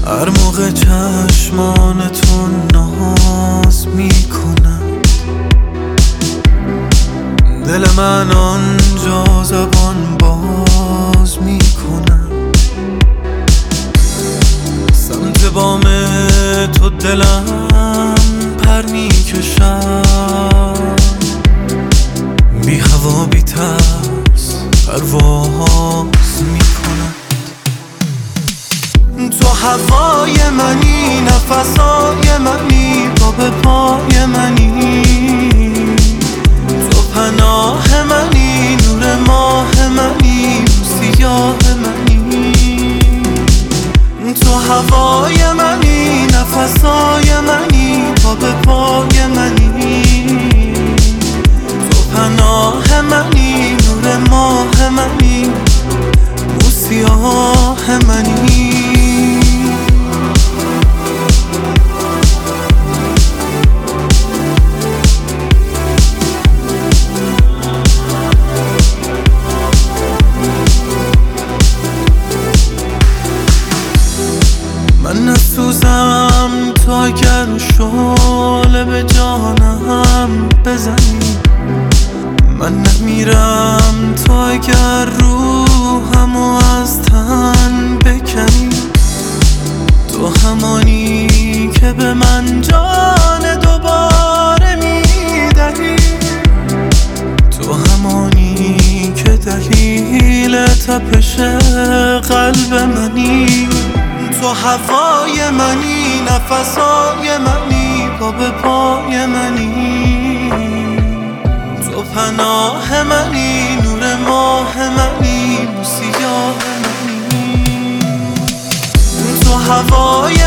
هر موقع چشمان تو ناز میکنم، دل من آنجا زبان باز میکنم. سمت بام تو دلم پر میکشم، بی هوا بی ترس پرواز میکنم. تو هوای منی، نفسای منی، پا به پای منی. تو پناه منی، نور ماه منی، سیاه منی. تو هوای منی، نفسای منی، پا به پای منی. تو پناه منی، نور ماه منی، سیاه منی. من نسوزم تو اگر شعله به جانم بزنی، من نمیرم تو اگر روحمو از تن بکنی. تو همانی که به من جان دوباره میدهی، تو همانی که دلیل تپش قلب منی. تو هوای منی، نفسای منی، پا به پای منی. تو پناه منی، نور ماه منی، سیاه منی. تو هوای